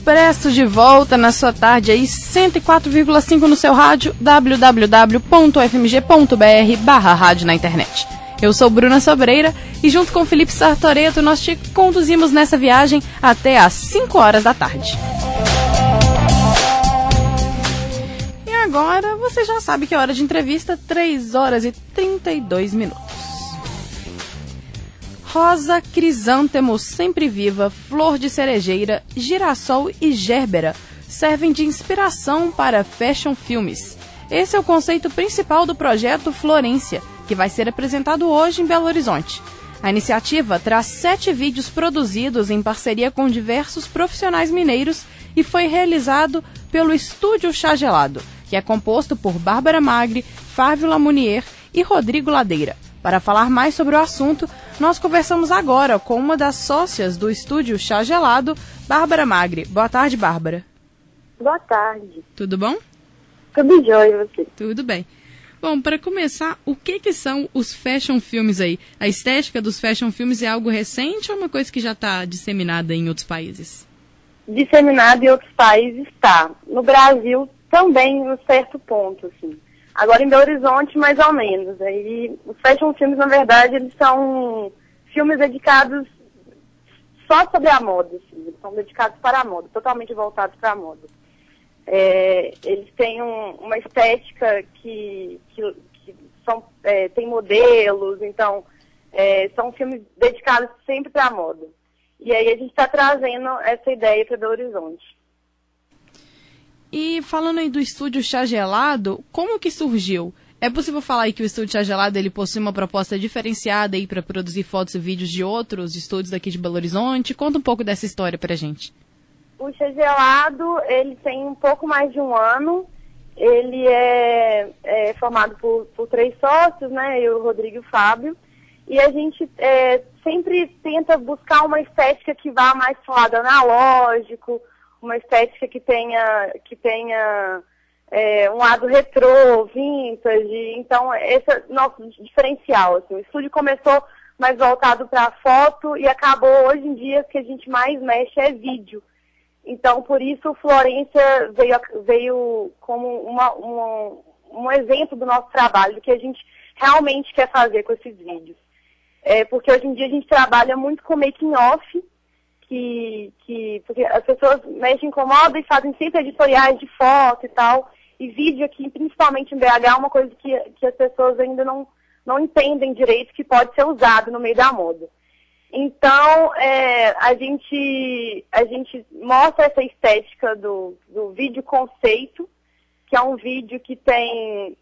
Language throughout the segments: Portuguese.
Expresso de volta na sua tarde aí, 104,5 no seu rádio, www.fmg.br/rádio na internet. Eu sou Bruna Sobreira e junto com Felipe Sartoreto nós te conduzimos nessa viagem até às 5 horas da tarde. E agora você já sabe que é hora de entrevista, 3 horas e 32 minutos. Rosa, crisântemo sempre viva, flor de cerejeira, girassol e gérbera servem de inspiração para fashion filmes. Esse é o conceito principal do projeto Florência, que vai ser apresentado hoje em Belo Horizonte. A iniciativa traz 7 vídeos produzidos em parceria com diversos profissionais mineiros e foi realizado pelo Estúdio Chá Gelado, que é composto por Bárbara Magri, Fávio Lamounier e Rodrigo Ladeira. Para falar mais sobre o assunto, nós conversamos agora com uma das sócias do Estúdio Chá Gelado, Bárbara Magri. Boa tarde, Bárbara. Boa tarde. Tudo bom? Tudo jóia, e você? Tudo bem. Bom, para começar, o que são os fashion filmes aí? A estética dos fashion filmes é algo recente ou é uma coisa que já está disseminada em outros países? Disseminada em outros países está. No Brasil também, em um certo ponto, assim. Agora em Belo Horizonte, mais ou menos. Aí, os fashion filmes, na verdade, eles são filmes dedicados só sobre a moda, assim. Eles são dedicados para a moda, totalmente voltados para a moda. Eles têm uma estética que tem modelos, então são filmes dedicados sempre para a moda. E aí a gente está trazendo essa ideia para Belo Horizonte. E falando aí do Estúdio Chá Gelado, como que surgiu? É possível falar aí que o Estúdio Chá Gelado ele possui uma proposta diferenciada aí para produzir fotos e vídeos de outros estúdios daqui de Belo Horizonte? Conta um pouco dessa história pra gente. O Chá Gelado, ele tem um pouco mais de um ano. Ele é formado por 3 sócios, né? Eu, o Rodrigo e o Fábio. E a gente sempre tenta buscar uma estética que vá mais pro lado analógico, uma estética que tenha um lado retrô, vintage. Então, esse é o nosso diferencial. Assim. O estúdio começou mais voltado para foto e acabou hoje em dia que a gente mais mexe é vídeo. Então, por isso, o Florência veio como um exemplo do nosso trabalho, do que a gente realmente quer fazer com esses vídeos. Porque hoje em dia a gente trabalha muito com making off, porque as pessoas mexem com moda e fazem sempre editoriais de foto e tal. E vídeo aqui, principalmente em BH, é uma coisa que as pessoas ainda não entendem direito que pode ser usado no meio da moda. Então, a gente mostra essa estética do vídeo conceito, que é um vídeo que tem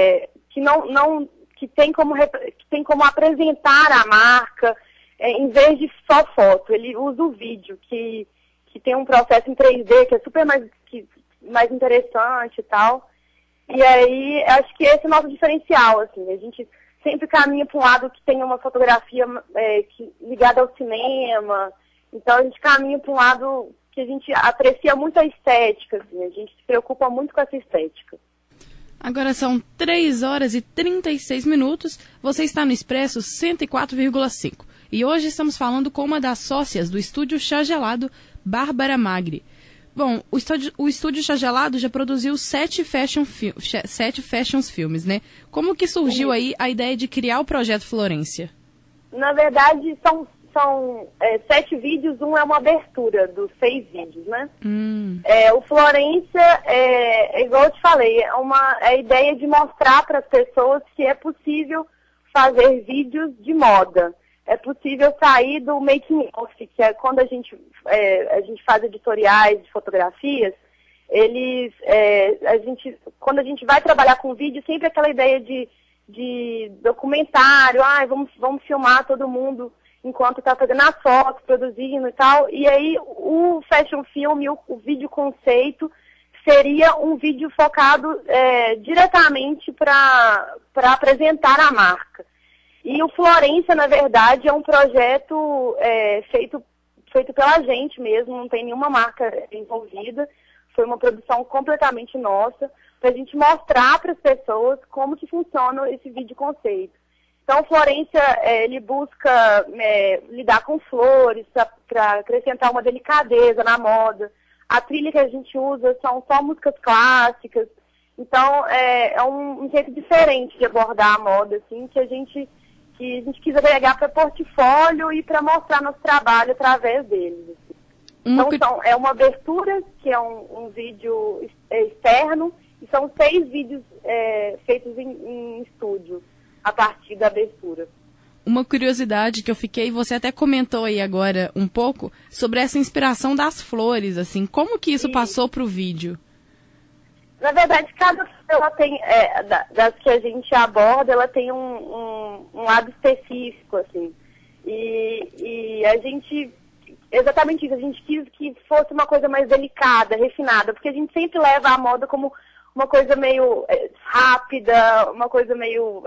como apresentar a marca, em vez de só foto. Ele usa o vídeo, que tem um processo em 3D, que é super mais interessante e tal. E aí, acho que esse é o nosso diferencial, assim. A gente sempre caminha para um lado que tenha uma fotografia ligada ao cinema. Então, a gente caminha para um lado que a gente aprecia muito a estética, assim. A gente se preocupa muito com essa estética. Agora são 3 horas e 36 minutos. Você está no Expresso 104,5. E hoje estamos falando com uma das sócias do Estúdio Chá Gelado, Bárbara Magri. Bom, o Estúdio Chá Gelado já produziu 7 fashion filmes, né? Como que surgiu aí a ideia de criar o Projeto Florência? Na verdade, são 7 vídeos, um é uma abertura dos 6 vídeos, né? O Florência, igual eu te falei, é a ideia de mostrar para as pessoas que é possível fazer vídeos de moda. É possível sair do making off, que é quando a gente faz editoriais de fotografias, quando a gente vai trabalhar com vídeo, sempre aquela ideia de documentário, vamos filmar todo mundo enquanto está fazendo as fotos, produzindo e tal. E aí o fashion film, o vídeo conceito, seria um vídeo focado diretamente para apresentar a marca. E o Florência, na verdade, é um projeto feito pela gente mesmo, não tem nenhuma marca envolvida. Foi uma produção completamente nossa, para a gente mostrar para as pessoas como que funciona esse vídeo conceito. Então, o Florência, ele busca lidar com flores para acrescentar uma delicadeza na moda. A trilha que a gente usa são só músicas clássicas. Então, é um jeito diferente de abordar a moda, assim, que a gente quis agregar para portfólio e para mostrar nosso trabalho através deles. Assim. Então, é uma abertura, que é um vídeo externo, e são 6 vídeos feitos em estúdio, a partir da abertura. Uma curiosidade que eu fiquei, você até comentou aí agora um pouco, sobre essa inspiração das flores, assim, como que isso passou para o vídeo? Na verdade, cada flor, ela tem, das que a gente aborda, ela tem um lado específico, assim. E a gente, exatamente isso, a gente quis que fosse uma coisa mais delicada, refinada, porque a gente sempre leva a moda como uma coisa meio rápida, uma coisa meio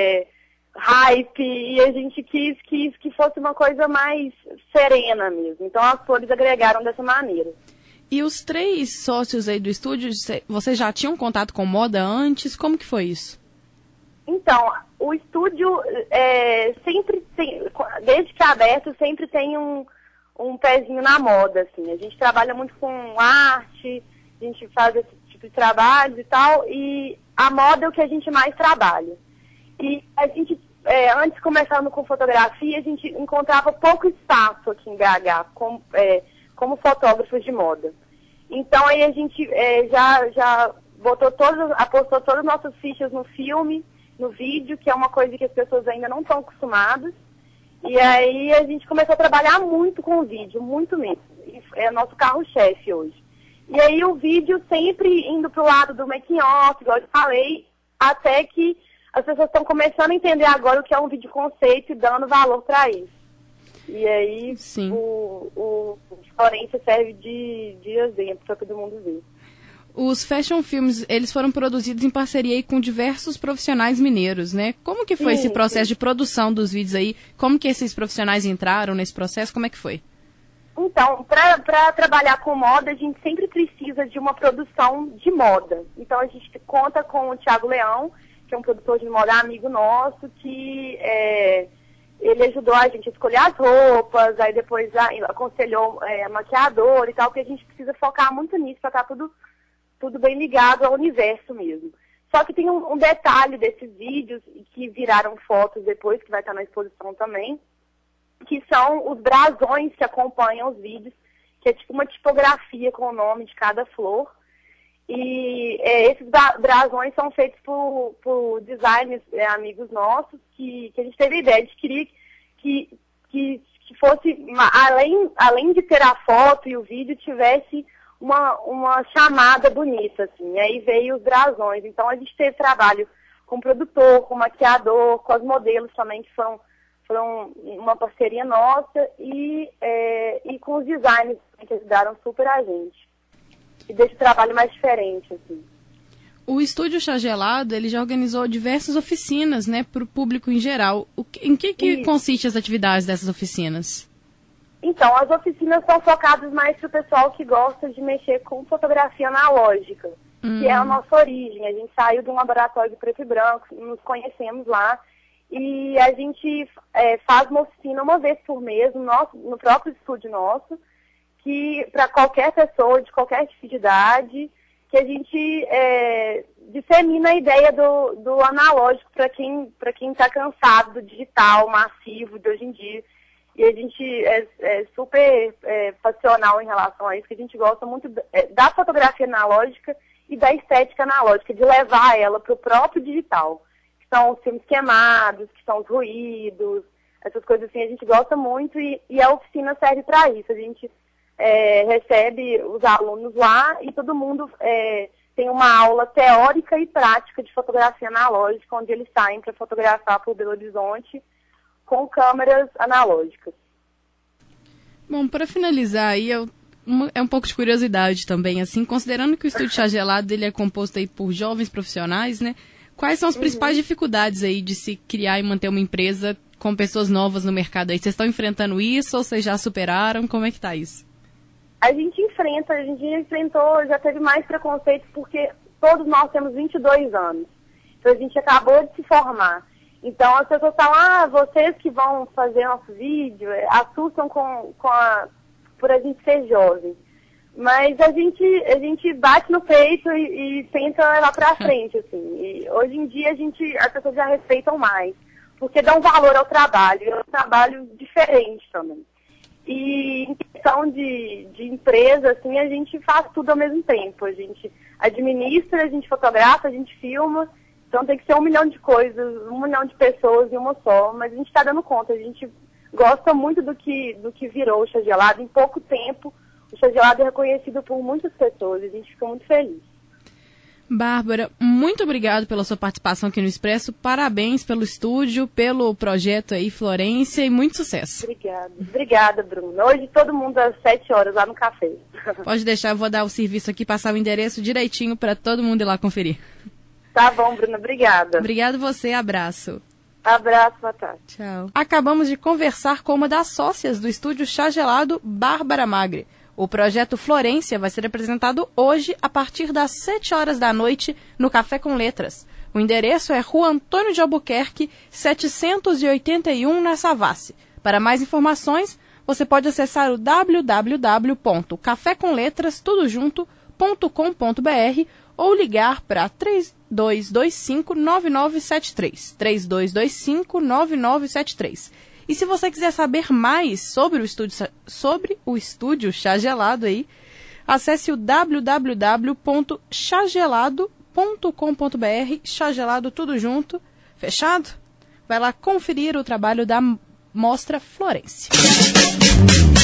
hype, e a gente quis que fosse uma coisa mais serena mesmo. Então as flores agregaram dessa maneira. E os 3 sócios aí do estúdio, vocês já tinham contato com moda antes? Como que foi isso? Então, o estúdio sempre tem, desde que é aberto, sempre tem um pezinho na moda, assim. A gente trabalha muito com arte, a gente faz esse tipo de trabalho e tal, e a moda é o que a gente mais trabalha. E a gente, antes começando com fotografia, a gente encontrava pouco espaço aqui em BH, como fotógrafos de moda. Então aí a gente já apostou todas as nossas fichas no filme, no vídeo, que é uma coisa que as pessoas ainda não estão acostumadas. E aí a gente começou a trabalhar muito com o vídeo, muito mesmo. E é nosso carro-chefe hoje. E aí o vídeo sempre indo para o lado do making-off, igual eu falei, até que as pessoas estão começando a entender agora o que é um vídeo conceito e dando valor para isso. E aí o Florência serve de exemplo para todo mundo ver. Os fashion films, eles foram produzidos em parceria aí com diversos profissionais mineiros, né? Como que foi esse processo de produção dos vídeos aí? Como que esses profissionais entraram nesse processo? Como é que foi? Então, para trabalhar com moda, a gente sempre precisa de uma produção de moda. Então, a gente conta com o Thiago Leão, que é um produtor de moda amigo nosso, que ele ajudou a gente a escolher as roupas, aí depois aconselhou maquiador e tal, porque a gente precisa focar muito nisso para estar tudo bem ligado ao universo mesmo. Só que tem um detalhe desses vídeos, que viraram fotos depois, que vai estar na exposição também, que são os brasões que acompanham os vídeos, que é tipo uma tipografia com o nome de cada flor. E esses brasões são feitos por designers amigos nossos, que a gente teve a ideia de querer que fosse, além de ter a foto e o vídeo, tivesse uma chamada bonita, assim. E aí veio os brasões. Então a gente teve trabalho com produtor, com maquiador, com as modelos também, que foram uma parceria nossa, e com os designers que ajudaram super a gente. E deixa o trabalho mais diferente, assim. O Estúdio Chá Gelado, ele já organizou diversas oficinas, né, para o público em geral. Em que consiste as atividades dessas oficinas? Então, as oficinas são focadas mais para o pessoal que gosta de mexer com fotografia analógica, que é a nossa origem. A gente saiu de um laboratório de preto e branco, nos conhecemos lá, e a gente faz uma oficina uma vez por mês no próprio estúdio nosso, que para qualquer pessoa, de qualquer tipo de idade, que a gente dissemina a ideia do analógico para quem está cansado do digital massivo de hoje em dia. E a gente é super passional em relação a isso, que a gente gosta muito da fotografia analógica e da estética analógica, de levar ela para o próprio digital, que são os filmes queimados, que são os ruídos, essas coisas assim, a gente gosta muito, e a oficina serve para isso. A gente recebe os alunos lá e todo mundo tem uma aula teórica e prática de fotografia analógica, onde eles saem para fotografar por Belo Horizonte com câmeras analógicas. Bom, para finalizar aí, é um pouco de curiosidade também, assim, considerando que o Estúdio Chá Gelado ele é composto aí por jovens profissionais, né? Quais são as principais dificuldades aí de se criar e manter uma empresa com pessoas novas no mercado aí? Vocês estão enfrentando isso ou vocês já superaram? Como é que tá isso? A gente enfrentou, já teve mais preconceito, porque todos nós temos 22 anos. Então a gente acabou de se formar. Então as pessoas falam, vocês que vão fazer nosso vídeo, assustam por a gente ser jovem. Mas a gente bate no peito e tenta levar pra frente, assim. E hoje em dia as pessoas já respeitam mais, porque dão valor ao trabalho, é um trabalho diferente também. E em questão de empresa, assim, a gente faz tudo ao mesmo tempo. A gente administra, a gente fotografa, a gente filma. Então tem que ser 1 milhão de coisas, 1 milhão de pessoas em uma só. Mas a gente está dando conta, a gente gosta muito do que virou o Chá Gelado. Em pouco tempo, o Chá Gelado é reconhecido por muitas pessoas e a gente fica muito feliz. Bárbara, muito obrigado pela sua participação aqui no Expresso. Parabéns pelo estúdio, pelo projeto aí, Florência, e muito sucesso. Obrigada, Bruna. Hoje todo mundo às 7 horas lá no café. Pode deixar, eu vou dar o serviço aqui, passar o endereço direitinho para todo mundo ir lá conferir. Tá bom, Bruna. Obrigada. Obrigado você, abraço. Abraço, boa tarde. Tchau. Acabamos de conversar com uma das sócias do estúdio Chá Gelado, Bárbara Magre. O projeto Florência vai ser apresentado hoje a partir das 7 horas da noite no Café com Letras. O endereço é Rua Antônio de Albuquerque, 781, na Savassi. Para mais informações, você pode acessar o www.cafécomletras.com.br ou ligar para 3225-9973. 3225-9973. E se você quiser saber mais sobre o estúdio Chá Gelado aí, acesse o www.chagelado.com.br, Chá Gelado tudo junto, fechado? Vai lá conferir o trabalho da Mostra Florência.